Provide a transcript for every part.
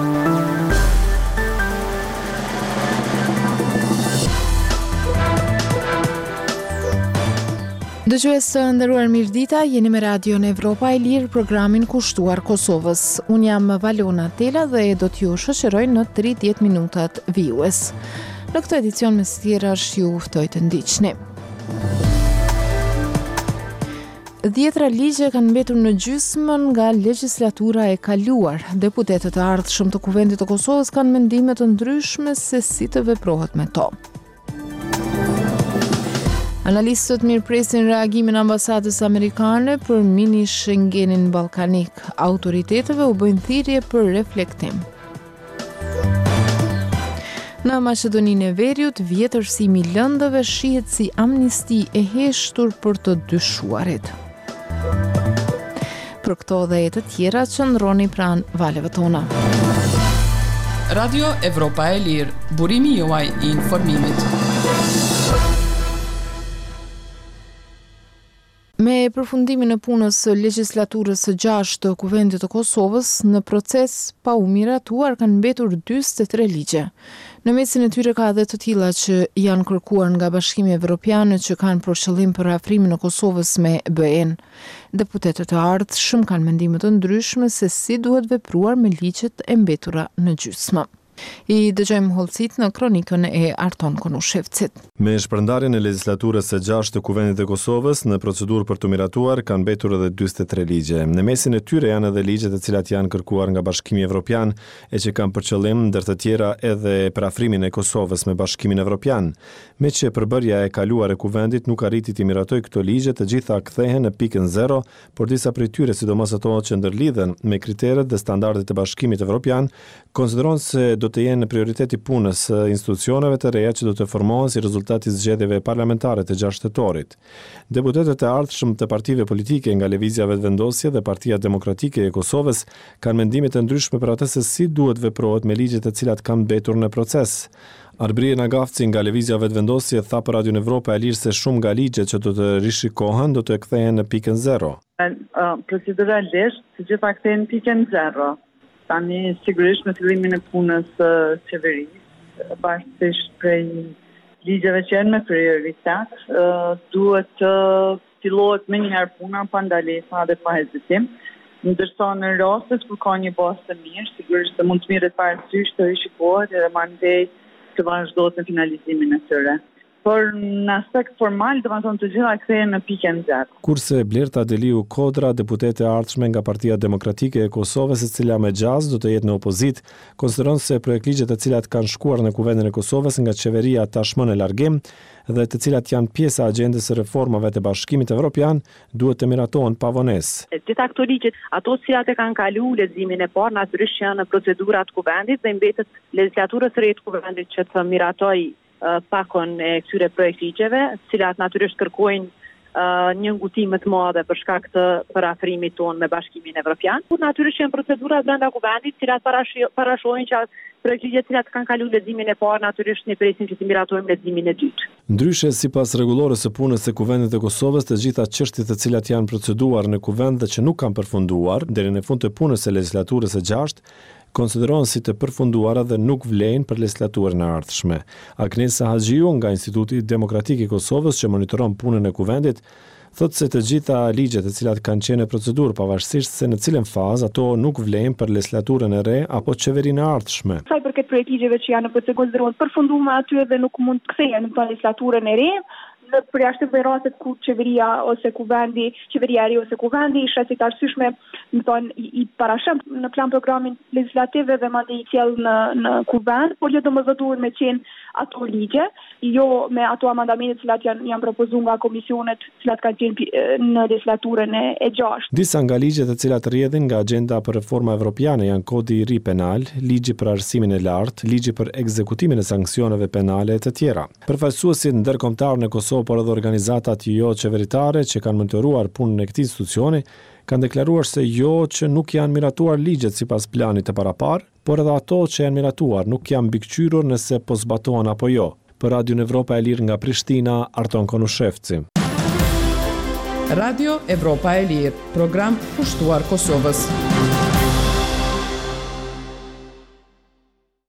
Dëgjues të nderuar mirëdita, jeni me Radion Evropa e Lirë, programin kushtuar Kosovës. Unë jam Valona Tela dhe do t'ju shoqëroj në 30 minutat vijues. Në këtë edicion me stirash ju ftoj të ndiqni. 10 ligje kanë mbetur në gjysmën nga legjislatura e kaluar. Deputetët e ardhshëm të Kuvendit të Kosovës kanë mendime të ndryshme se si të veprohet me to. Analistët mirëpresin reagimin ambasadës amerikane për mini Schengenin ballkanik. Autoriteteve u bëjnë thirrje për reflektim. Në Maqedoninë e Veriut, vjetërsimi i lëndëve shihet si amnisti e heshtur për të dyshuarit. Për këto dhe të tjera qëndroni pranë valeve tona. Radio Evropa e Lirë, burimi juaj i informimit. Me përfundimin e punës së legjislaturës së 6 të Kuvendit të Kosovës, në proces pa u miratuar kanë mbetur 43 ligje. Në mesin e tyre ka edhe të tilla që janë kërkuar nga Bashkimi Evropian që kanë për qëllim për afrimin e Kosovës me BE-n. Deputetët e ardhshëm kanë mendime të ndryshme se si duhet vepruar me ligjet e mbetura në gjysmë. I dëgjojmë hollësit në kronikën e Arton Konushevcit. Me shpërndarjen e legjislaturës së 6 të Kuvendit të Kosovës në procedurë për të miratuar kanë mbetur edhe 43 ligje. Në mesin e tyre janë edhe ligje të cilat janë kërkuar nga Bashkimi Evropian e që kanë për qëllim ndër të tjera edhe për afrimin e Kosovës me Bashkimin Evropian. Me që përbërja e kaluar e Kuvendit nuk arriti të miratoj këto ligje, të gjitha kthehen në pikën 0, por disa prej tyre, sidomos ato që ndërlidhen me kriteret dhe standardet e Bashkimit Evropian, konsideron se do të jenë prioritet i punës së institucioneve të reja që do të formohen si rezultat i zgjedhjeve parlamentare të 6 shtetorit. Deputetët e ardhshëm të partive politike nga Lëvizja Vetëvendosje dhe Partia Demokratike e Kosovës kanë mendime të ndryshme për atë se si duhet veprohet me ligjet të cilat kanë mbetur në proces. Arbrije Nagafci nga Lëvizja Vetëvendosje tha për Radion Evropa e Lirë se shumë nga ligjet që do të rishikohen do të kthehen në pikën 0. Proceduralisht, të gjitha kthehen në pikën 0. Tani sigurisht me fillimin e punës së qeverisë, bashkësisht prej ligjeve që janë me prioritet, duhet të fillohet menjëherë puna pa ndalesa dhe pa hezitim. Ndërsa në rastet kur ka një bazë të mirë, sigurisht të mund të mirët parasysh të rishikohet dhe mandej të vazhdohet në finalizimin e tyre. Por në aspekt formal, do të thonë të gjitha kthehen në pikën 0. Kurse Blerta Deliu Kodra, deputete e ardhshme nga Partia Demokratike e Kosovës, e cila me gjaz do të jetë në opozit, konsideron se projektligjet të cilat kanë shkuar në Kuvendin e Kosovës nga qeveria tashmë në largim dhe të cilat janë pjesa e agjendës së reformave të Bashkimit Evropian duhet të miratohen pa vonesë. Gjitha këto ligjet, ato cilat e kanë kaluar leximin e parë, natyrisht janë në procedurat të Kuvendit dhe mbetet legislaturës së re të Kuvendit që të miratojë pakon e këtyre projektligjeve, cilat natyrisht kërkojnë një ngutim më të madhe për shkak të parafrimit tonë me Bashkimin Evropian. Natyrisht janë procedurat brenda Kuvendit, cilat parashojnë që projektligjet cilat kanë kaluar leximin e parë, natyrisht ne presim që të miratojmë leximin e dytë. Ndryshe, sipas rregullores së punës së Kuvendit të Kosovës, të gjitha çështjet të cilat janë proceduar në Kuvend dhe që nuk kanë përfunduar deri në fund të punës së legjislaturës së 6 konsiderohen si të përfunduara dhe nuk vlejnë për legjislaturën e ardhshme. Agnesa Haxhiu nga Instituti Demokratik i Kosovës që monitoron punën e Kuvendit thotë se të gjitha ligjet të cilat kanë qenë në procedurë pavarësisht se në cilën fazë ato nuk vlejnë për legjislaturën e re apo qeverinë e ardhshme. Sa i përket projektligjeve që janë në procedurë konsiderohen përfunduar aty dhe nuk mund të kthehen në legjislaturën e re. Në përjashtim të rastet ku qeveria ose kuvendi, qeveria e re ose kuvendi isha si të arsyeshme, i parashëm në plan programin legislativ dhe madje i sjell në kuvend, por jo domosdoshmërisht me qenë ato ligje, jo me ato amendamente të cilat janë propozuar nga komisionet, të cilat kanë qenë në legislaturën e 6. Disa nga ligjet të cilat rrjedhin nga agenda për reforma evropiane janë kodi i ri penal, ligji për arsimin e lartë, ligji për ekzekutimin e sanksioneve penale e të tjera. Përfaqësuesit ndërkombëtar në Kosovë por edhe organizatat jo qeveritare që kanë monitoruar punën e këtij institucioni kanë deklaruar se jo që nuk janë miratuar ligjet sipas planit të parapar, por edhe ato që janë miratuar nuk janë mbikëqyrur nëse po zbatohen apo jo. Për Radion Evropa e Lirë nga Prishtina, Arton Konushevci. Radio Evropa e Lirë, program pushtuar Kosovës.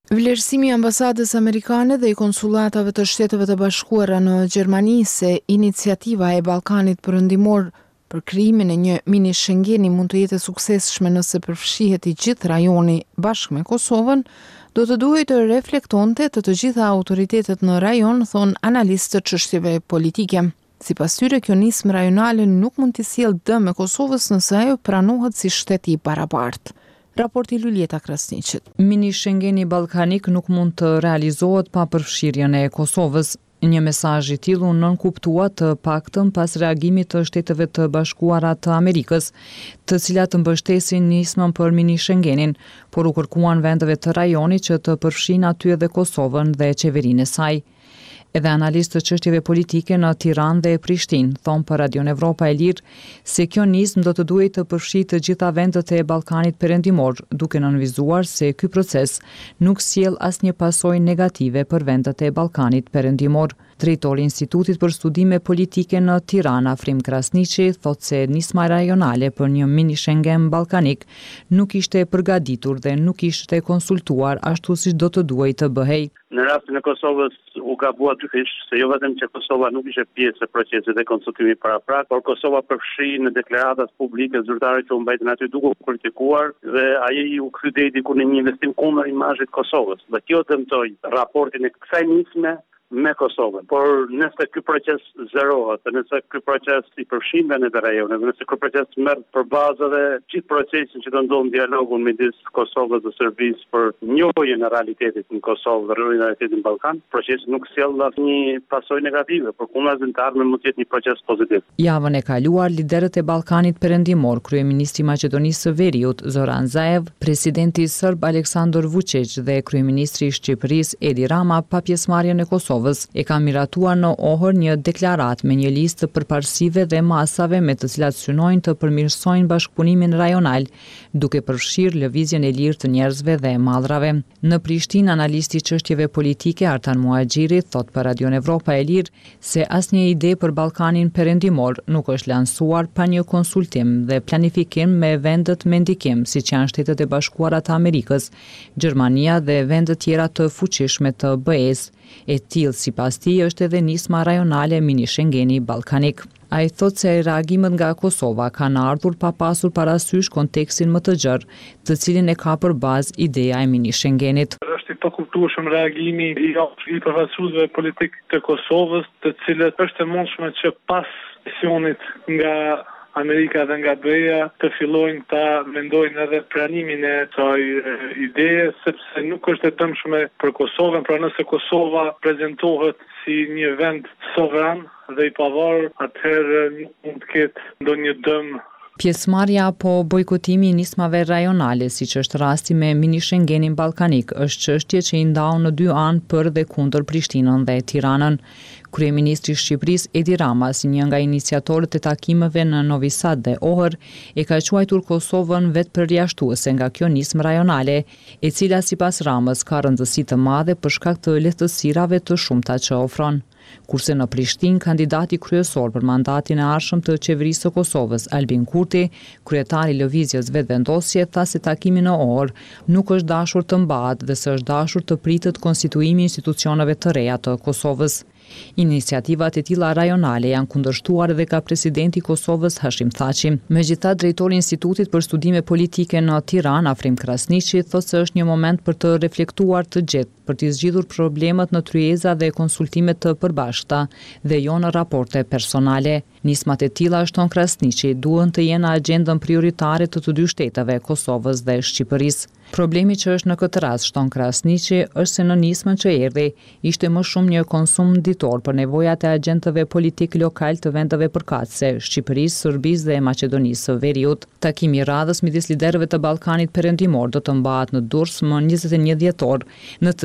Vlerësimi i ambasadës amerikane dhe i konsulatave të Shteteve të Bashkuara në Gjermani se iniciativa e Ballkanit Perëndimor për krijimin e një mini Schengeni mund të jetë e suksesshme nëse përfshihet i gjithë rajoni bashkë me Kosovën, do të duhej të reflektonte të gjitha autoritetet në rajon, thon analistë të çështjeve politike. Sipas tyre, kjo nismë rajonale nuk mund të sjellë dëm me Kosovës nëse ajo pranohet si shtet i barabartë. Raporti Luljeta Krasniqit. Mini Schengeni ballkanik nuk mund të realizohet pa përfshirjen e Kosovës. Një mesazh i tillë u nënkuptua të paktën pas reagimit të Shteteve të Bashkuara të Amerikës, të cilat mbështesin nismën për mini Schengenin, por u kërkuan vendeve të rajonit që të përfshin aty edhe Kosovën dhe qeverinë e saj. Edhe analistë të çështjeve politike në Tiranë dhe Prishtinë thonë për Radion Evropa e Lirë se kjo nismë do të duhej të përfshijë të gjitha vendet e Ballkanit Perëndimor, duke nënvizuar se ky proces nuk sjell asnjë pasojë negative për vendet e Ballkanit Perëndimor. Drejtori i Institutit për Studime Politike në Tiranë, Afrim Krasniqi, thotë se nisma rajonale për një mini Schengen ballkanik nuk ishte përgatitur dhe nuk ishte konsultuar ashtu siç do të duhej të bëhej. Në rastin e Kosovës u gabua dyfish se jo vetëm që Kosova nuk ishte pjesë e procesit e konsultimit paraprak, por Kosova përfshi në deklaratat publike zyrtare që u mbajtën aty duke u kritikuar dhe ai u krye diku në një investim kundër imazhit të Kosovës. Dhe kjo dëmtoi raportin e kësaj nisme me Kosovën. Por nëse ky proces zerohet, nëse ky proces i përfshin vendet e rajonit, nëse ky proces merr për bazë dhe gjithë procesin që do ndodh dialogun midis Kosovës dhe Serbisë për njohjen e realitetit në Kosovë dhe realitetin në Ballkan, procesi nuk sjell asnjë pasojë negative, por kundazintar mund të jetë një proces pozitiv. Javën e kaluar, liderët e Ballkanit Perëndimor, kryeministri i Maqedonisë së Veriut Zoran Zaev, presidenti serb Aleksandar Vučić dhe kryeministri i Shqipërisë Edi Rama pa pjesëmarrjen e Kosovës e ka miratuar në Ohër një deklaratë me një listë të përparësive dhe masave me të cilat synojnë të përmirësojnë bashkëpunimin rajonal, duke përfshirë lëvizjen e lirë të njerëzve dhe mallrave. Në Prishtinë, analisti i çështjeve politike Artan Muhaxhiri thot për Radion Evropa e Lirë se asnjë ide për Ballkanin Perëndimor nuk është lansuar pa një konsultim dhe planifikim me vendet me ndikim, siç janë Shtetet e Bashkuara të Amerikës, Gjermania dhe vende tjera të fuqishme të BE-s. E tillë sipas tij është edhe nisma rajonale mini Schengeni ballkanik. Ai thotë se reagimet nga Kosova kanë ardhur pa pasur parasysh kontekstin më të gjerë, të cilin e ka për bazë ideja e mini Schengenit. Është i pakuptueshëm reagimi i përfaqësuesve politik të Kosovës, të cilët është e mundshme që pas misionit nga Amerika dhe nga BE-ja të fillojnë ta mendojnë edhe pranimin e kësaj ideje, sepse nuk është e dëmshme për Kosovën, pra nëse Kosova prezantohet si një vend sovran dhe i pavarur, atëherë nuk mund të ketë ndonjë dëm. Pjesëmarrja apo bojkotimi i nismave rajonale, siç është rasti me mini Schengenin ballkanik, është çështje që i ndau në dy anë për dhe kundër Prishtinën dhe Tiranën. Kryeministri i Shqipërisë Edi Rama, si një nga iniciatorët e takimeve në Novi Sad dhe Ohër, e ka quajtur Kosovën vetë përjashtuese nga kjo nismë rajonale, e cila sipas Ramës ka rëndësi të madhe për shkak të lehtësirave të shumta që ofron. Kurse në Prishtinë, kandidati kryesor për mandatin e ardhshëm të qeverisë së Kosovës, Albin Kurti, kryetari i lëvizjes vetëvendosje, tha se takimi në Ohër nuk është dashur të mbahet dhe se është dashur të pritet konstituimi i institucioneve të reja të Kosovës. Iniciativat e tilla rajonale janë kundërshtuar edhe nga presidenti i Kosovës Hashim Thaçi. Megjithatë, drejtori i Institutit për Studime Politike në Tiranë, Afrim Krasniqi, thotë se është një moment për të reflektuar të gjatë për të zgjidhur problemet në tryeza dhe konsultime të përbashkëta dhe jo në raporte personale. Nismat e tilla, shton Krasniqi, duhen të jenë në agjendën prioritare të dy shteteve, Kosovës dhe Shqipërisë. Problemi që është në këtë rast, shton Krasniqi, është se në nismën që erdhi ishte më shumë një konsum nditor për nevojat e agjentëve politik lokal të vendeve përkatëse, Shqipërisë, Serbisë dhe Maqedonisë së Veriut. Takimi i radhës midis liderëve të Ballkanit Perëndimor do të mbahet në Durrës më 21 dhjetor, në të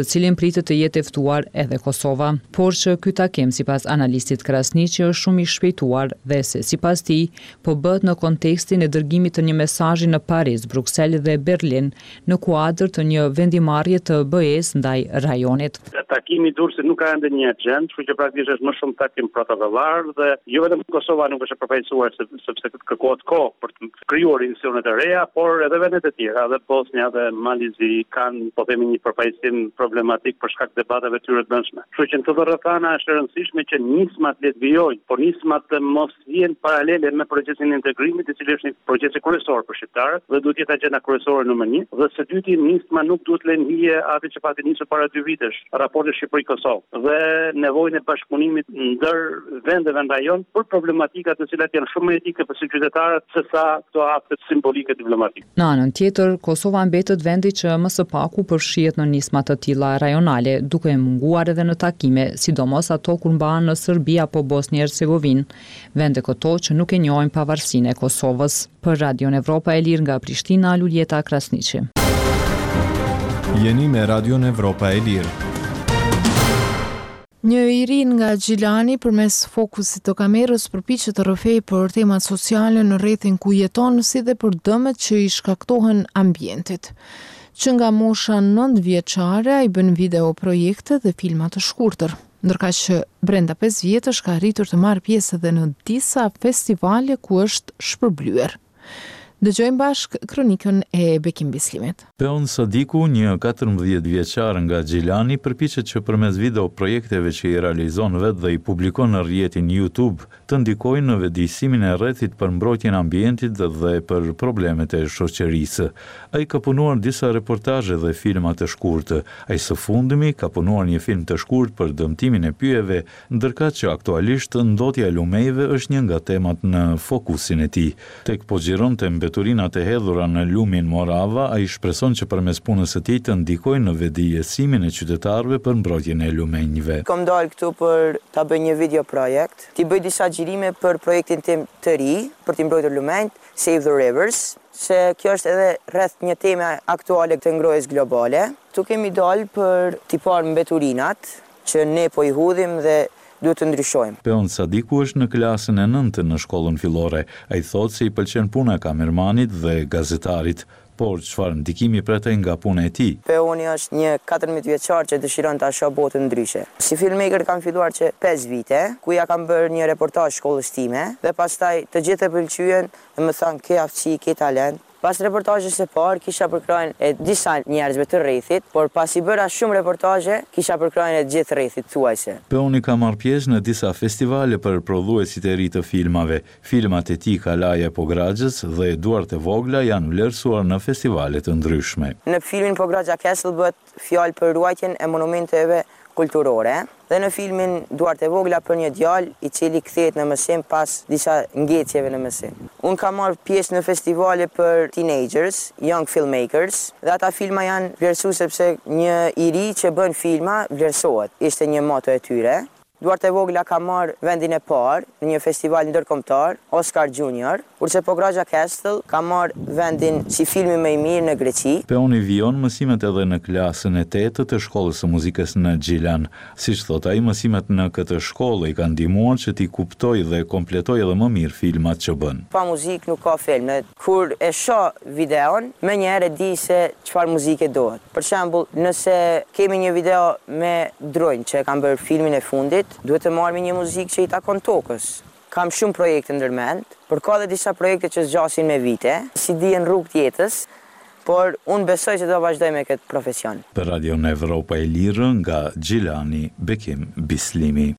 cilin pritet të jetë e ftuar edhe Kosova, por që ky takim sipas analistit Krasniqi është shumë i shpejtuar dhe se sipas tij po bëhet në kontekstin e dërgimit të një mesazhi në Paris, Bruksel dhe Berlin në kuadër të një vendimarrje të BE-s ndaj rajonit. Takimi Durrësit nuk ka ende një agjendë, kështu që praktikisht është më shumë takim protokollar dhe jo vetëm Kosova nuk është e përfaqësuar sepse kërkohet kohë për të krijuar institucionet e reja, por edhe vendet e tjera, dhe Bosnia dhe Malizi kanë, po themi, një përfaqësim problematik për shkak të debateve tyre të brendshme. Kështu që në këtë rrethana është e rëndësishme që nismat le të vijojnë, por nismat të mos vijnë paralele me procesin e integrimit, i cili është një proces kryesor për shqiptarët dhe duhet jetë agjenda kryesore numër 1, dhe së dyti nisma nuk duhet lënë hije atë që pati nisur para 2 vitesh, raporti Shqipëri-Kosovë dhe nevojën e bashkëpunimit ndër vendeve në rajon për problematika të cilat janë shumë etike për qytetarët se sa këto akte simbolike diplomatike. Në anën tjetër, Kosova mbetet vendi që më së paku përfshihet në nisma të tilla rajonale, duke munguar edhe në takime, sidomos ato kur mbahen në Serbi apo Bosnjë-Hercegovinë, vende këto që nuk e njohin pavarësinë e Kosovës. Për Radion Evropa e Lirë nga Prishtina, Luljeta Krasniqi. Jeni me Radion Evropa e Lirë. Një i ri nga Gjilani përmes fokusit të kamerës përpiqet të rrëfejë për temat sociale në rrethin ku jeton, si dhe për dëmet që i shkaktohen ambientit. Që nga mosha 9 vjeçare ai bën video projekte dhe filma të shkurtër, ndërkaq që brenda 5 vjetësh ka arritur të marrë pjesë edhe në disa festivale ku është shpërblyer. Dëgjojmë bashk kronikën e Bekim Bislimit. Peon Sadiku, një 14 vjeçar nga Gjilani, përpiqet që përmes video projekteve që i realizon vetë dhe i publikon në rrjetin YouTube, të ndikojnë në vetëdijsimin e rrethit për mbrojtjen e ambientit dhe për problemet e shoqërisë. Ai ka punuar disa reportazhe dhe filma të shkurtë. Ai së fundmi ka punuar një film të shkurtë për dëmtimin e pyjeve, ndërkaq që aktualisht ndotja e lumejve është një nga temat në fokusin e tij. Tek po xhironte mbeturinat e hedhura në lumin Morava, ai shpreson që përmes punës së tij të ndikojë në vetëdijsimin e qytetarëve për mbrojtjen e lumenjve. Kam dalë këtu për ta bëj një video projekt, ti bëj disa xhirime për projektin tim të ri, për të mbrojtur lumenjt, Save the Rivers, se kjo është edhe rreth një teme aktuale të ngrohjes globale. Tu kemi dalë për t'i parë mbeturinat që ne po i hudhim dhe duhet të ndryshojmë. Peon Sadiku është në klasën e 9 në shkollën fillore. Ai thotë se i pëlqen puna e kamermanit dhe gazetarit, por çfarë ndikimi pretej nga puna e tij? Peoni është një 14 vjeçar që dëshiron ta shohë botën ndryshe. Si filmmaker kam filluar që 5 vite, ku ja kam bërë një reportazh shkollës time dhe pastaj të gjithë e pëlqyen dhe më thanë ke aftësi, ke talent. Pas reportazhes së parë kisha përkrahjen e disa njerëzve të rrethit, por pas i bëra shumë reportazhe, kisha përkrahjen e gjithë rrethit thuajse. Peoni ka marrë pjesë në disa festivale për prodhuesit e ri të filmave. Filmat e tij Kalaja po Graxhës dhe Eduart e Vogla janë vlerësuar në festivale të ndryshme. Në filmin Po Graxha Castle bëhet fjalë për ruajtjen e monumenteve kulturore dhe në filmin Eduart e Vogla për një djalë i cili kthehet në mësim pas disa ngecjeve në mësim. Unë kam marrë pjesë në festivale për teenagers, young filmmakers, dhe ata filma janë vlerësuar sepse një i ri që bën filma vlerësohet. Ishte një moto e tyre. Eduart e Vogla ka marrë vendin e parë në një festival ndërkombëtar, Oscar Junior, kurse Po Graxha Castle ka marrë vendin si filmi më i mirë në Greqi. Peoni vijon mësimet edhe në klasën e 8 të shkollës së muzikës në Gjilan. Siç thot ai, mësimet në këtë shkollë i kanë ndihmuar që t'i kuptoj dhe kompletoj edhe më mirë filmat që bën. Pa muzikë nuk ka film. Kur e shoh videon, menjëherë di se çfarë muzike duhet. Për shembull, nëse kemi një video me dronjë që kanë bërë filmin e fundit, duhet të marrim një muzikë që i takon tokës. Kam shumë projekte ndërmend, por ka dhe disa projekte që zgjasin me vite, si dihen rrugë të jetës, por unë besoj se do vazhdoj me këtë profesion. Për Radion Evropa e Lirë nga Gjilani, Bekim Bislimi.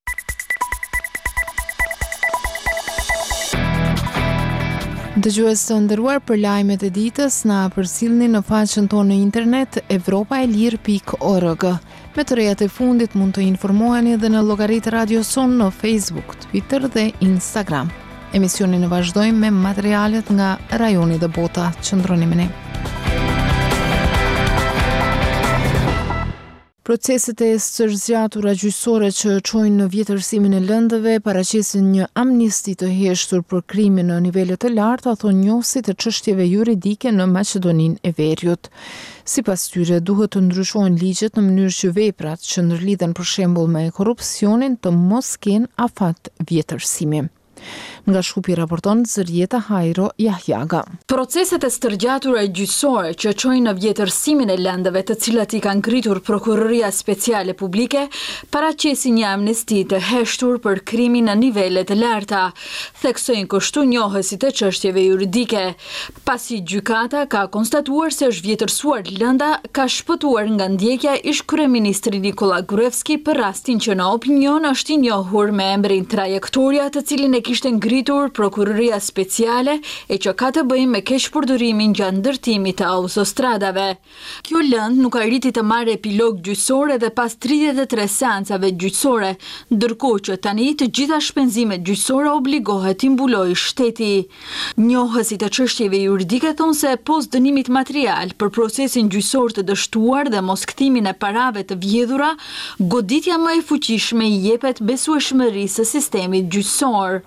Dëgjues të nderuar, për lajmet e ditës na përcjellni në faqen tonë në internet evropaelir.org. Me të rejat e fundit mund të informoheni edhe në llogaritë Radio Son në Facebook, Twitter dhe Instagram. Emisionin e vazhdojmë me materialet nga rajoni dhe bota. Qëndroni me ne. Proceset e zgjatura gjyqësore që çojnë në vjetërsimin e lëndëve paraqesin një amnisti të heshtur për krime në nivele të larta, thonë njohësit të çështjeve juridike në Maqedoninë e Veriut. Sipas tyre, duhet të ndryshojnë ligjet në mënyrë që veprat që ndërlidhen për shembull me korrupsionin të mos kenë afat vjetërsimi. Nga Shkupi raporton Zërieta Hajro Jahjaga. Proceset e stërgjatura gjyqësore që çojnë në vjetërsimin e lëndëve të cilat i ka ngritur Prokuroria Speciale Publike paraqesin një amnesti të heshtur për krimin në nivele të larta, theksojnë kështu njohësit e çështjeve juridike. Pasi gjykata ka konstatuar se është vjetërsuar lënda, ka shpëtuar nga ndjekja ish kryeministri Nikola Gruevski për rastin që në opinion është i njohur me emrin trajektoria të cilin e kishte ngritur Prokuroria Speciale e që ka të bëjë me keqpërdorimin gjatë ndërtimit të autostradave. Kjo lëndë nuk arriti të marrë epilog gjyqësor edhe pas 33 seancave gjyqësore, ndërkohë që tani të gjitha shpenzimet gjyqësore obligohet t'i mbulojë shteti. Njohësit e çështjeve juridike thonë se post dënimit material për procesin gjyqësor të dështuar dhe mos kthimin e parave të vjedhura, goditja më e fuqishme i jepet besueshmërisë së sistemit gjyqësor.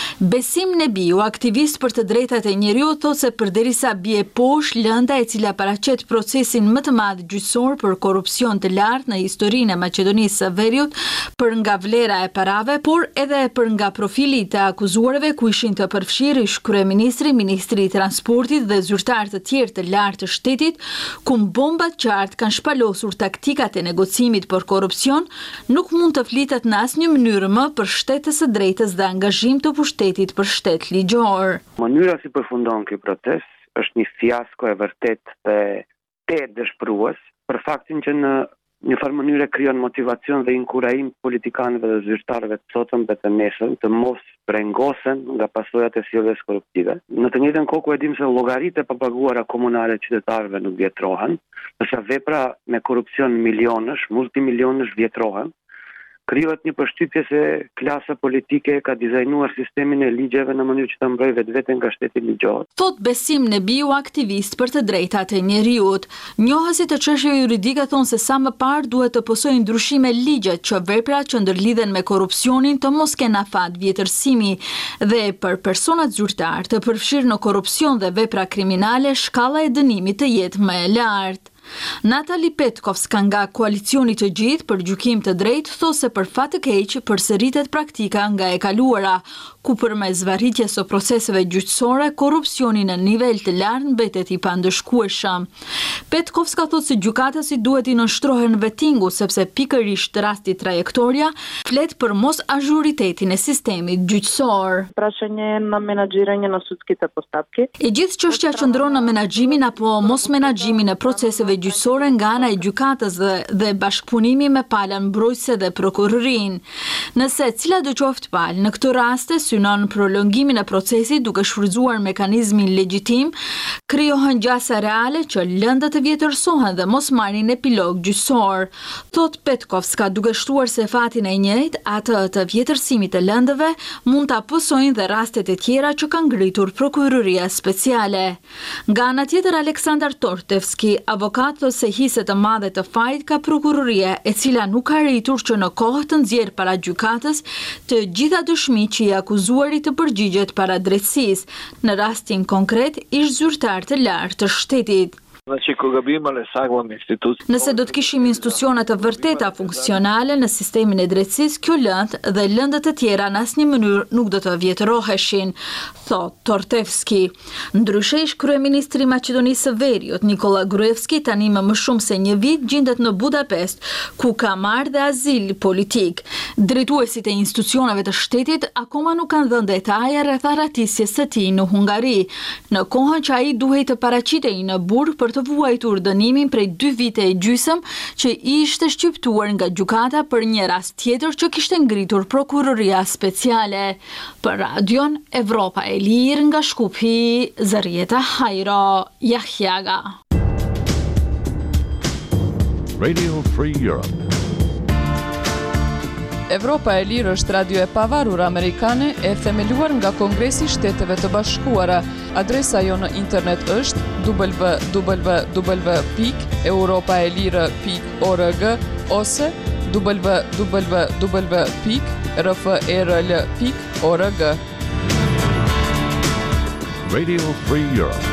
Besim Nebiu, aktivist për të drejtat e njeriut, thotë se përderisa bie poshtë lënda e cila paraqet procesin më të madh gjyqësor për korrupsion të lartë në historinë e Maqedonisë së Veriut, për nga vlera e parave, por edhe për nga profili të akuzuarve ku ishin të përfshirë ish kryeministri, ministri i transportit dhe zyrtarë të tjerë të lartë të shtetit, ku bombat qartë kanë shpalosur taktikat e negocimit për korrupsion, nuk mund të flitet në asnjë mënyrë më për shtetës së drejtës dhe angazhim të pushtetit për shtet ligjor. Mënyra si përfundon ky protest është një fiasko e vërtet dhe të dëshpërues për faktin që në një farë mënyrë krijon motivacion dhe inkurajim politikanëve dhe zyrtarëve të sotëm dhe të nesër të mos brengosen nga pasojat e sjelljes korruptive. Në të njëjtën kohë ku e dim se llogaritë e papaguara komunale qytetarëve nuk vjetrohen, ndërsa vepra me korrupsion milionësh, multimilionësh vjetrohen, krijohet një përshtypje se klasa politike ka dizajnuar sistemin e ligjeve në mënyrë që të mbrojë vetveten nga shteti ligjor. Thot Besim Nebiu, aktivist për të drejtat e njeriut. Njohësit e çështjeve juridike thonë se sa më parë duhet të pësojnë ndryshime ligjet që veprat që ndërlidhen me korrupsionin të mos kenë afat vjetërsimi dhe për personat zyrtar të përfshirë në korrupsion dhe vepra kriminale shkalla e dënimit të jetë më e lartë. Natali Petkovska nga koalicioni të gjithë për gjykim të drejtë thosë se për fat të keq përsëritet praktika nga e kaluara, ku përmes varritjes së proceseve gjyqësore korrupsioni në nivel të lartë mbetet i pandëshkueshëm. Petkovska thotë se gjykatësi duhet i nënshtrohen vettingu sepse pikërisht rasti trajektoria flet për mos azhuritetin e sistemit gjyqësor. E gjithë çështja qëndron në menaxhimin apo mos menaxhimin e proceseve gjyqësore nga ana e gjykatës dhe bashkëpunimi me palën mbrojtëse dhe prokurorinë. Nëse cila do qoftë palë në këtë raste synon prolongimin e procesit duke shfrytzuar mekanizmin legjitim, krijohen gjasa reale që lëndat të vjetërsohen dhe mos marrin epilog gjyqësor. Thot Petkovska, duke shtuar se fatin e njëjtë, atë të vjetërsimit të lëndëve mund ta pësojnë dhe rastet e tjera që kanë ngritur Prokuroria Speciale. Nga ana tjetër, Aleksandar Tortevski, avokat, thotë se hise të madhe të fajit ka prokuroria e cila nuk ka arritur që në kohë të nxjerrë para gjykatës të gjitha dëshmitë që i akuzuarit të përgjigjet para drejtësisë, në rastin konkret ish zyrtar të lartë të shtetit. Nëse do të kishim institucione të vërteta funksionale në sistemin e drejtësisë, kjo lëndë dhe lëndët e tjera në asnjë mënyrë nuk do të vjetëroheshin, thot Tortevski. Ndryshe ish kryeministri i Maqedonisë së Veriut, Nikola Gruevski, tani më shumë se një vit gjendet në Budapest, ku ka marrë dhe azil politik. Drejtuesit e institucioneve të shtetit akoma nuk kanë dhënë detaje rreth arratisjes së tij në Hungari, në kohën që ai duhej të paraqitej në burg për të vuajtur dënimin prej 2 vite e gjysmë që i ishte shqiptuar nga gjykata për një rast tjetër që kishte ngritur Prokuroria Speciale. Për Radion Evropa e Lirë nga Shkupi, Zërieta Hajro Jahjaga. Radio Free Europe. Evropa e Lirë është radio e pavarur amerikane e themeluar nga Kongresi i Shteteve të Bashkuara. Adresa jo në internet është www.europaelire.org ose www.rferl.org. Radio Free Europe.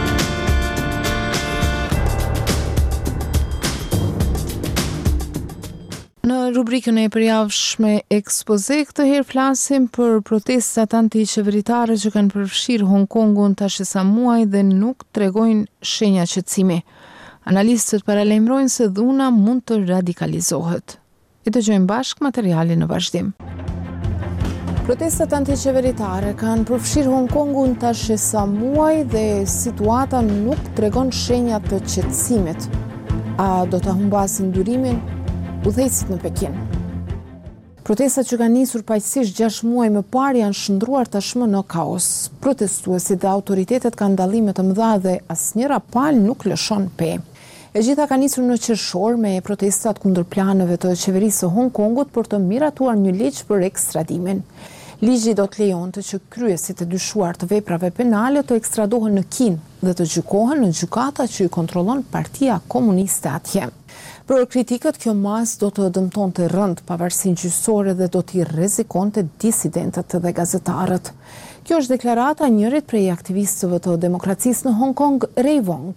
Në rubrikën e përjavshme ekspoze, këtë herë flasim për protestat anti-qeveritare që kanë përfshirë Hong Kongun tash sa muaj dhe nuk tregojnë shenja qetësimi. Analistët paralajmërojnë se dhuna mund të radikalizohet. E dëgjojmë bashkë materialin në vazhdim. Protestat anti-qeveritare kanë përfshirë Hong Kongun tash sa muaj dhe situata nuk tregon shenja të qetësimit. A do të humbasin ndryrimin udhëheqësit në Pekin? Protestat që kanë nisur paqësisht 6 muaj më parë janë shndruar tashmë në kaos. Protestuesit dhe autoritetet kanë dallime të mëdha dhe asnjëra palë nuk lëshon pe. E gjitha ka nisur në qershor me protestat kundër planeve të qeverisë së Hong Kongut për të miratuar një ligj për ekstradimin. Ligji do të lejonte që kryesit e dyshuar të veprave penale të ekstradohen në Kinë dhe të gjykohen në gjykata që i kontrollon Partia Komuniste atje. Për kritikët, kjo mas do të dëmtonte rënd pavarësinë gjyqësore dhe do t'i rrezikonte disidentët dhe gazetarët. Kjo është deklarata e njërit prej aktivistëve të demokracisë në Hong Kong, Ray Wong.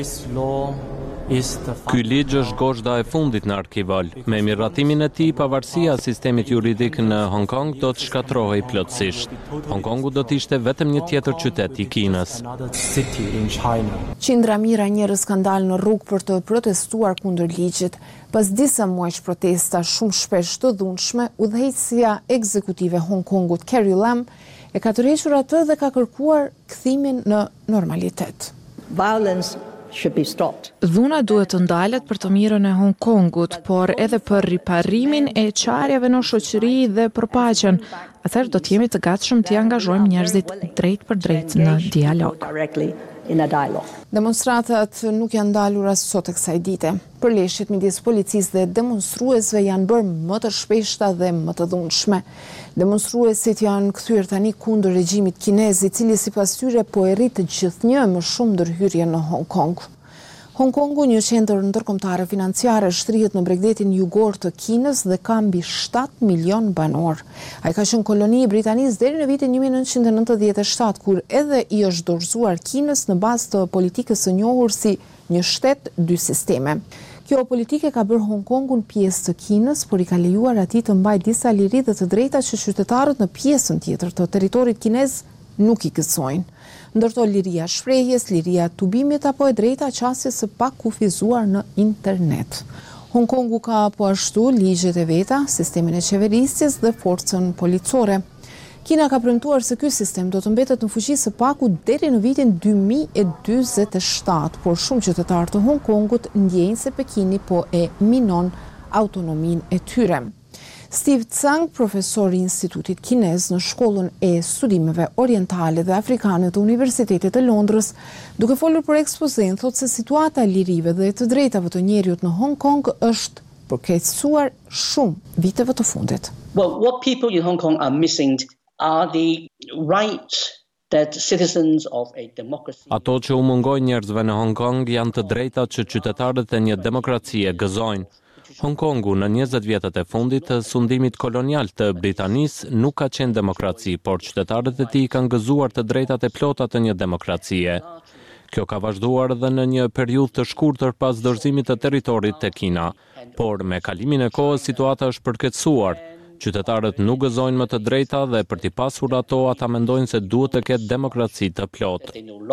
Ky ligj është gozhda e fundit në arkival. Me miratimin e tij, pavarësia e sistemit juridik në Hong Kong do të shkatërrohej plotësisht. Hong Kongu do të ishte vetëm një tjetër qytet i Kinës. Qindra mijëra njerëz kanë dalë në rrugë për të protestuar kundër ligjit. Pas disa muajsh protesta shumë shpesh të dhunshme, udhëheqësia ekzekutive Hong Kongut, Carrie Lam, e ka tërhequr atë dhe ka kërkuar kthimin në normalitet. Dhuna duhet të ndalet për të mirën e Hong Kongut, por edhe për riparimin e qarjeve në shoqëri dhe për paqen. Atëherë do të jemi të gatshëm të angazhojmë njerëzit drejt për drejt në dialog. Demonstratat nuk janë ndalur as sot e kësaj dite. Përleshjet midis policisë dhe demonstruesve janë bërë më të shpeshta dhe më të dhunshme. Demonstruesit janë kthyer tani kundër regjimit kinez, i cili sipas tyre po e rrit gjithnjë më shumë ndërhyrje në Hong Kong. Hong Kongu, një qendër ndërkombëtare financiare, shtrihet në bregdetin jugor të Kinës dhe ka mbi 7 milion banor. Ai ka qenë koloni i Britanisë deri në vitin 1997, kur edhe i është dorëzuar Kinës në bazë të politikës së njohur si një shtet dy sisteme. Kjo politike ka bërë Hong Kongun pjesë të Kinës, por i ka lejuar atij të mbajë disa liri dhe të drejta që qytetarët në pjesën tjetër të territorit kinez nuk i gëzojnë. Ndërto liria shprehjes, liria tubimit apo e drejta qasjes së pakufizuar në internet. Hong Kongu ka po ashtu ligjet e veta, sistemin e qeverisjes dhe forcën policore. Kina ka premtuar se ky sistem do të mbetet në fuqi së paku deri në vitin 2047, por shumë qytetarë të Hong Kongut ndjejnë se Pekini po e minon autonominë e tyre. Steve Tsang, profesor i Institutit Kinez në Shkollën e Studimeve Orientale dhe Afrikane të Universitetit të Londrës, duke folur për ekspozen, thotë se situata e lirive dhe të drejtave të njerëzit në Hong Kong është përkeqësuar shumë viteve të fundit. Well, what people in Hong Kong are missing are the rights that citizens of a democracy. Ato që u mungojnë njerëzve në Hong Kong janë të drejtat që qytetarët e një demokracie gëzojnë. Hong Kongu në 20 vjetët e fundit të sundimit kolonial të Britanisë nuk ka qenë demokraci, por qytetarët e tij kanë gëzuar të drejtat e plota të një demokracie. Kjo ka vazhduar edhe në një periudhë të shkurtër pas dorëzimit të territorit te Kina, por me kalimin e kohës situata është përkeqësuar. Qytetarët nuk gëzojnë më të drejta dhe për t'i pasur ato ata mendojnë se duhet të ketë demokraci të plotë.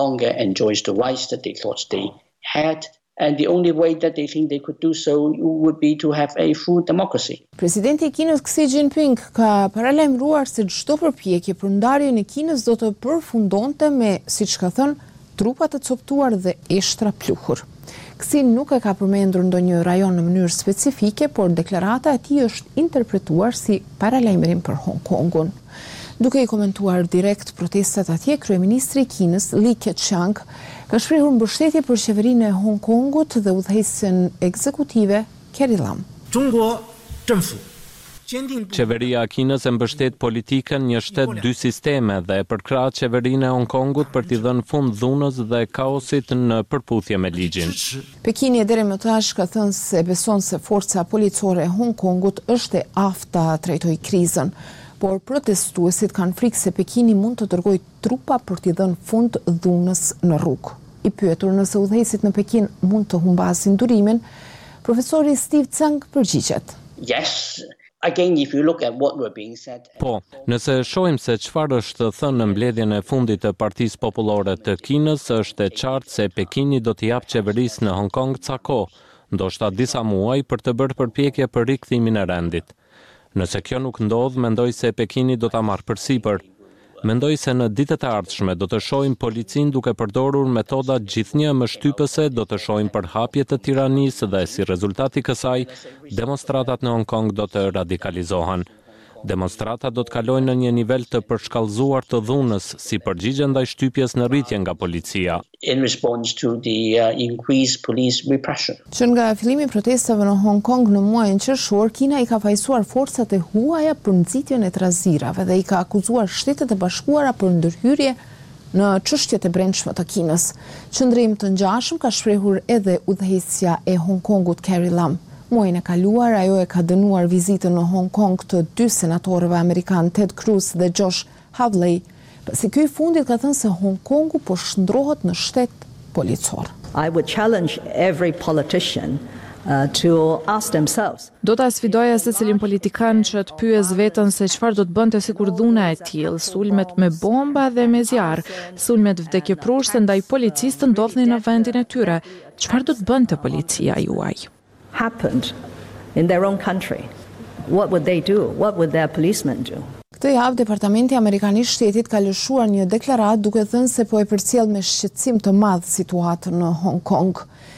And the only way that they think they could do so would be to have a full democracy. Presidenti i Kinës Xi Jinping ka paralajmëruar se çdo përpjekje për ndarjen e Kinës do të përfundonte me, siç ka thënë, trupa të coptuar dhe eshtra pluhur. Xi nuk e ka përmendur ndonjë rajon në mënyrë specifike, por deklarata e tij është interpretuar si paralajmërim për Hong Kongun. Duke i komentuar direkt protestat atje, kryeministri i Kinës Li Keqiang ka shprehur mbështetje për qeverinë e Hong Kongut dhe udhëheqësen ekzekutive Carrie Lam. Qeveria e Kinës e mbështet politikën një shtet dy sisteme dhe e përkrah qeverinë e Hong Kongut për t'i dhënë fund dhunës dhe kaosit në përputhje me ligjin. Pekini deri më tash ka thënë se beson se forca policore e Hong Kongut është e aftë ta trajtojë krizën, por protestuesit kanë frikë se Pekini mund të dërgojë trupa për t'i dhënë fund dhunës në rrugë. I pyetur nëse udhëheqësit në Pekin mund të humbasin durimin, profesori Steve Tsang përgjigjet. Yes. Again, if you look at what were being said. Po, nëse shohim se çfarë është thënë në mbledhjen e fundit të Partisë Popullore të Kinës, është e qartë se Pekini do t'i japë qeverisë në Hong Kong ca kohë, ndoshta disa muaj për të bërë përpjekje për rikthimin e rendit. Nëse kjo nuk ndodh, mendoj se Pekini do ta marrë përsipër. Mendoj se në ditët e ardhshme do të shohim policinë duke përdorur metoda gjithnjë më shtypëse, do të shohim përhapje të tiranisë dhe si rezultat i kësaj, demonstratat në Hong Kong do të radikalizohen. Demonstratat do të kalojnë në një nivel të përshkallëzuar të dhunës, si përgjigje ndaj shtypjes në rritje nga policia. In response to the increased police repression. Që nga fillimi i protestave në Hong Kong në muajin qershor, Kina i ka fajsuar forcat e huaja për nxitjen e trazirave dhe i ka akuzuar Shtetet e Bashkuara për ndërhyrje në çështjet e brendshme të Kinës. Qëndrim të ngjashëm ka shprehur edhe udhëheqësja e Hong Kongut Carrie Lam. Muajin e kaluar, ajo e ka dënuar vizitën në Hong Kong të dy senatorëve amerikan Ted Cruz dhe Josh Hawley, pasi ky i fundit ka thënë se Hong Kongu po shndrohet në shtet policor. I would challenge every politician to ask themselves. Do ta sfidoja secilin politikan që të pyes veten se çfarë do të bënte sikur dhuna e tillë, sulmet me bomba dhe me zjarr, sulmet vdekjepruese ndaj policisë të ndodhnin në vendin e tyre. Çfarë do të bënte policia juaj? Happened in their own country. What would they do? What would their policemen do? Këtë javë, Departamenti Amerikan i Shtetit ka lëshuar një deklaratë duke thënë se po e përcjell me shqetësim të madh situatën në Hong Kong.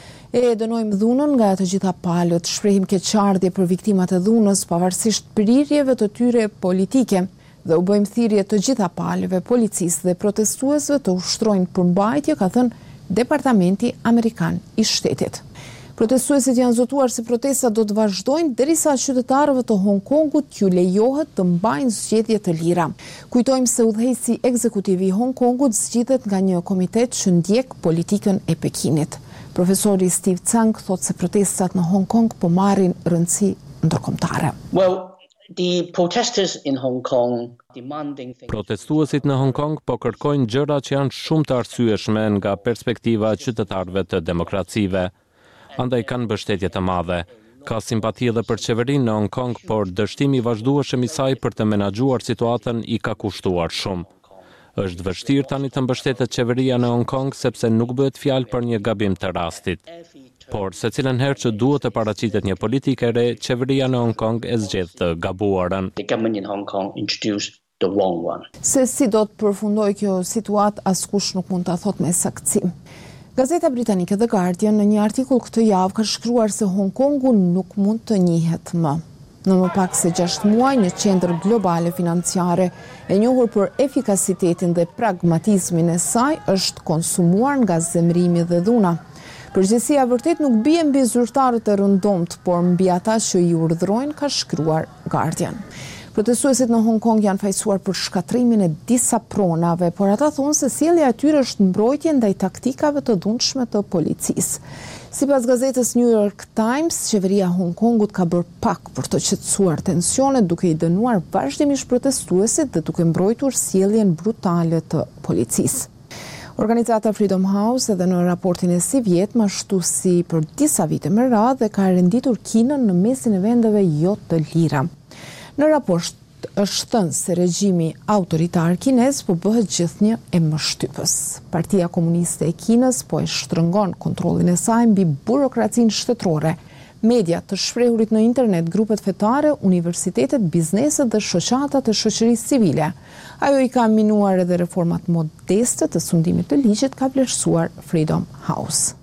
E dënojmë dhunën nga të gjitha palët, shprehim keqardhje për viktimat e dhunës, pavarësisht prirjeve të tyre politike, dhe u bëjmë thirrje të gjitha palëve, policisë dhe protestuesve të ushtrojnë përmbajtje, ka thënë Departamenti Amerikan i Shtetit. Protestuesit janë zotuar se protestat do të vazhdojnë derisa qytetarëve të Hong Kongut t'ju lejohet të mbajnë zgjedhje të lira. Kujtojmë se udhëheqësi ekzekutivi i Hong Kongut zgjidhet nga një komitet që ndjek politikën e Pekinit. Profesori Steve Tsang thotë se protestat në Hong Kong po marrin rëndësi ndërkombëtare. Well, the protesters in Hong Kong demanding things. Protestuesit në Hong Kong po kërkojnë gjëra që janë shumë të arsyeshme nga perspektiva e qytetarëve të demokracive. Andaj kanë mbështetje të madhe. Ka simpati edhe për qeverinë në Hong Kong, por dështimi i vazhdueshëm i saj për të menaxhuar situatën i ka kushtuar shumë. Është vështirë tani të mbështetet qeveria në Hong Kong sepse nuk bëhet fjalë për një gabim të rastit. Por secilën herë që duhet të paraqitet një politikë e re, qeveria në Hong Kong e zgjedh të gabuarën. The government in Hong Kong introduced the wrong one. Se si do të përfundojë kjo situatë, askush nuk mund ta thotë me saktësi. Gazeta britanike The Guardian në një artikull këtë javë ka shkruar se Hong Kongu nuk mund të njihet më. Në më pak se 6 muaj, një qendër globale financiare e njohur për efikasitetin dhe pragmatizmin e saj është konsumuar nga zemrimi dhe dhuna. Përgjegjësia vërtet nuk bie mbi zyrtarët e rëndomt, por mbi ata që i urdhërojnë, ka shkruar Guardian. Protestuesit në Hong Kong janë fajsuar për shkatrimin e disa pronave, por ata thonë se sjellja e tyre është mbrojtje ndaj taktikave të dhunshme të policisë. Sipas gazetës New York Times, qeveria e Hong Kongut ka bërë pak për të qetësuar tensionet duke i dënuar vazhdimisht protestuesit dhe duke mbrojtur sjelljen brutale të policisë. Organizata Freedom House edhe në raportin e si vjet ma ashtu si për disa vite me radhë dhe ka renditur Kinën në mesin e vendeve jo të lira. Në raport është thënë se regjimi autoritar kinez po bëhet gjithnjë e më shtypës. Partia Komuniste e Kinës po e shtrëngon kontrollin e saj mbi burokracinë shtetërore, media të shprehurit në internet, grupet fetare, universitetet, bizneset dhe shoqatat e shoqërisë civile. Ajo i ka minuar edhe reformat modeste të sundimit të ligjit, ka vlerësuar Freedom House.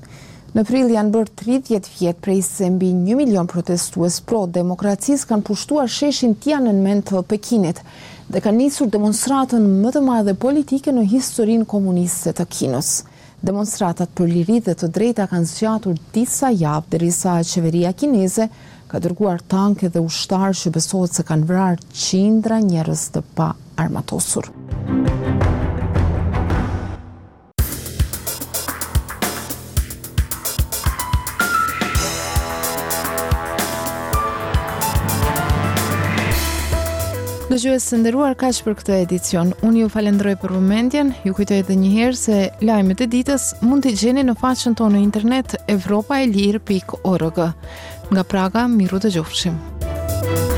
Në prill janë bërë 30 vjet prej se mbi 1 milion protestues pro-demokracisë kanë pushtuar sheshin Tiananmen të Pekinit dhe kanë nisur demonstratën më të madhe politike në historinë komuniste të Kinës. Demonstratat për liri dhe të drejta kanë zgjatur disa javë derisa qeveria kineze ka ka dërguar tanke dhe ushtarë që besohet se kanë vrarë qindra njerëz të pa armatosur. Dëgjues të nderuar, kaq për këtë edicion. Unë ju falenderoj për vëmendjen, ju kujtoj edhe një herë se lajmet e ditës mund t'i gjeni në faqen tonë në internet evropaelir.org. Nga Praga, miru dëgjofshim.